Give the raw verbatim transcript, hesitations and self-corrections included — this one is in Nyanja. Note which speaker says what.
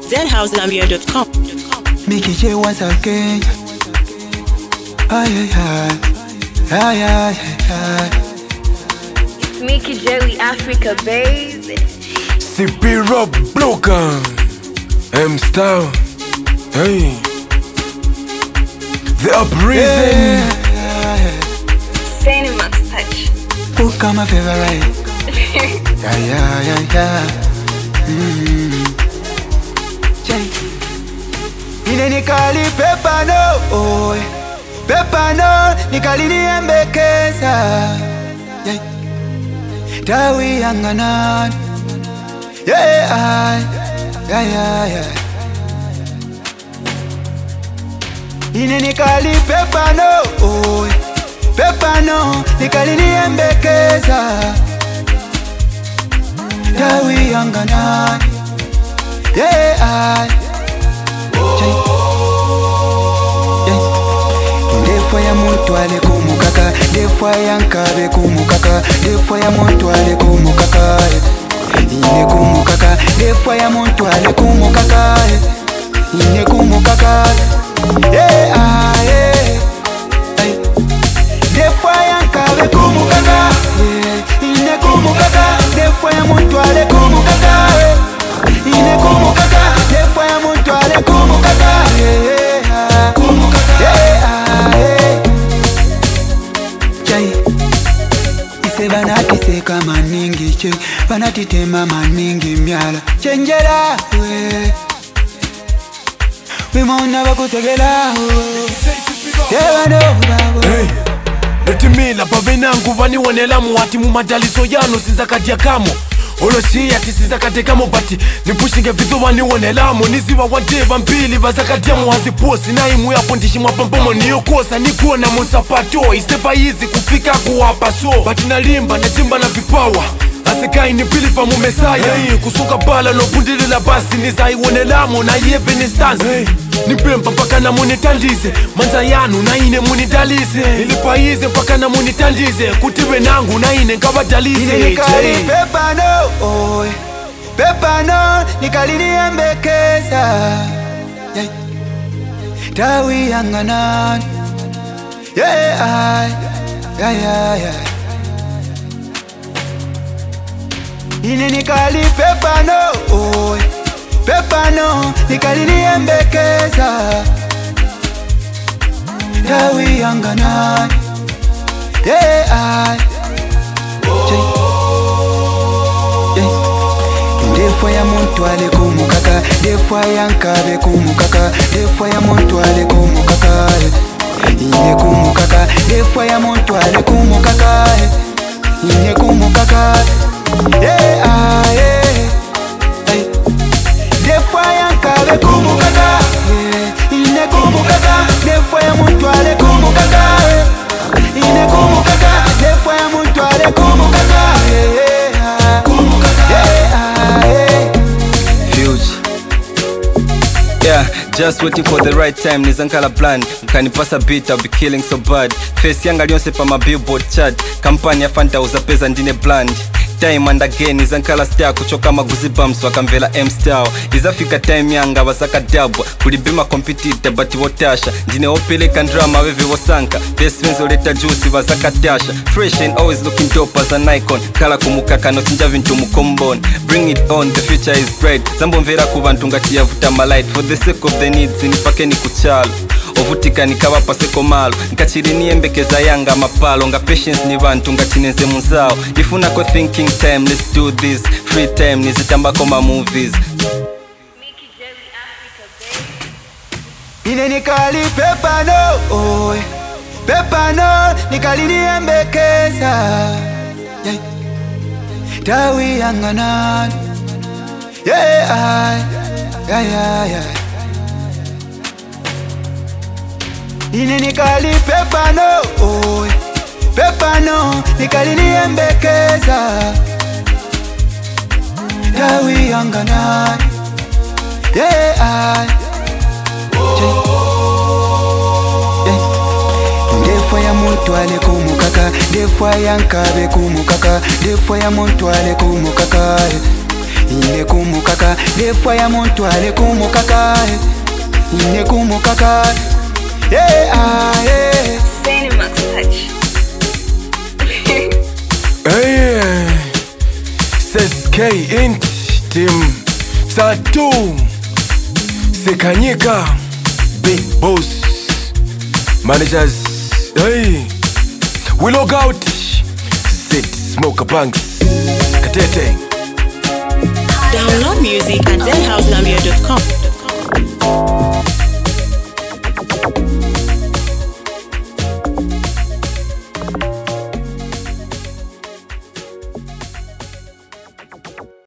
Speaker 1: Z house zambia dot com.
Speaker 2: Mickey J once again. Ay, ay, ay. Ay, ay, ay.
Speaker 3: It's Mickey J, we Africa, baby.
Speaker 4: C P Rob Blokan M-Style. Hey, the uprisen.
Speaker 2: Yeah, yeah.
Speaker 3: Cinemax touch.
Speaker 2: Who come my favorite? Yeah, yeah, yeah, yeah. Mm. Jay. Ine nikali pepa no, oh, pepa no, nikali niembekeza. Yeah. Tawi yanganan. Yeah, yeah, yeah, yeah. Ine nikali pepa no, oh, pepa no, nikali niembekeza. Tawi yanganan. Yeah, yeah. Defo ya muntu ale kumukaka, defo ya nkabe kumukaka, defo ya muntu ale kumukaka. Ine kumukaka, defo ya muntu ale kumukaka. Ine kumukaka. Yeah, yeah. Defo ya nkabe kumukaka. Ine kumukaka, defo ya muntu ale kumukaka. Ine kumukaka, defo ya muntu ale kumukaka. Yeah, kumukaka. Yeah, Jai. Ise banati seka maningi che, banati tema maningi myala. Chenjera we, we mona bakusegela we. Dewa no babo.
Speaker 4: Hey, etimila pavenangu vani wanela muwati mumadaliso yano sinzakadia kamo. Oloshi ati sizakatekamo bati nipushinge vizu wani wanelamo. Niziwa wanteva mbili vazakadia muhazi posi. Na imu ya pondishi mwapampomo niyokosa. Nikuona musapato istefa hizi kufika kuwapa so. Bati nalimba na timba na vipawa Asekai ni pilifa mumesaya. Hey, kusuka bala no pundili la basi nizai wanelamo na yeve ni stance. Hey, nipempa mpaka na munitandize manza yanu na ine munidalize. Nilipaize mpaka na munitandize kutiwe nangu na ine nkabadalize.
Speaker 2: Ine nikali pepa no, oh, pepa no, nikali niembekeza. Yeah. Tawi yanganan. Yeah, yeah, yeah, yeah. Ine nikali pepa no, oh, pepa no, nikali niembekeza. Tawi yanganan. Yeah, yeah. Defo ya muntu ale kumukaka, defo ya nkabe kumukaka, defo ya muntu ale kumukaka. Ine kumukaka, defo ya muntu ale kumukaka. Ine kumukaka. Yeah, yeah. Defo ya nkabe kumukaka. Ine kumukaka, defo ya muntu ale kumukaka. Ine kumukaka, defo ya muntu ale kumukaka. Yeah, kumukaka. Yeah,
Speaker 5: Fuge. Yeah, just waiting for the right time. Nizankala plan kanipasa beat, I'll be killing so bad. Face yanga lionse pa ma billboard chat. Kampani ya Fanta uzapeza ndine bland. Time and again izankala star kuchoka maguzi bumps wakamvela M-Style. Izafika time yanga wasaka dabwa kulibima competitor but wotasha. Ndine opeleka drama wewe wosanka. Best friends oleta juice wasaka tasha. Fresh and always looking dope as an icon. Kala kumukaka no tinja vintu mukombon. Bring it on, the future is bright. Zambo mvera kuvantu ngati yavuta malight. For the sake of the needs nifake ni kuchala. Ovutika nikaba paseko malo nkachiri niembekeza yanga mapalo nga patience ni vantu ngatinenze munzao. Ifuna ko thinking time, let's do this. Free time nizitamba koma movies.
Speaker 3: Mickey J, we Africa, baby.
Speaker 2: ine nikali pepa no, oh, pepa no, nikali niembekeza. Yeah. Tawi yanganan. Yeah, yeah, yeah, yeah. Ine nikali pepa no, oh, pepa no, nikali niembekeza. Tawi yanganan. Yeah, yeah. Defo ya muntu ale kumukaka, defo ya nkabe kumukaka, defo ya muntu ale kumukaka. ine kumukaka defwa ya muntu ale kumukaka ine kumukaka yeah ah yeah
Speaker 3: Cinemax touch.
Speaker 4: Hey, says K int team Satu Sekanyika Big Boss Managers. Hey, we log out. Sit smoke a punks Katete.
Speaker 1: Download music at dead house gambia dot com.